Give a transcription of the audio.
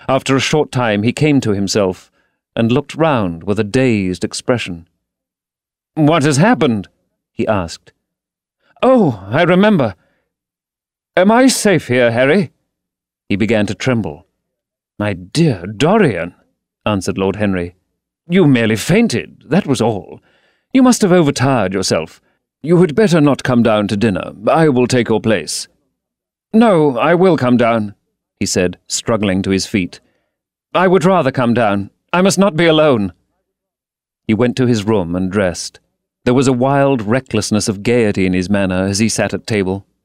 After a short time he came to himself and looked round with a dazed expression. "What has happened?" he asked. "Oh, I remember. Am I safe here, Harry?" He began to tremble. "My dear Dorian," answered Lord Henry, "you merely fainted, that was all. You must have overtired yourself. You had better not come down to dinner. I will take your place." "No, I will come down," he said, struggling to his feet. "I would rather come down. I must not be alone." He went to his room and dressed. There was a wild recklessness of gaiety in his manner as he sat at table,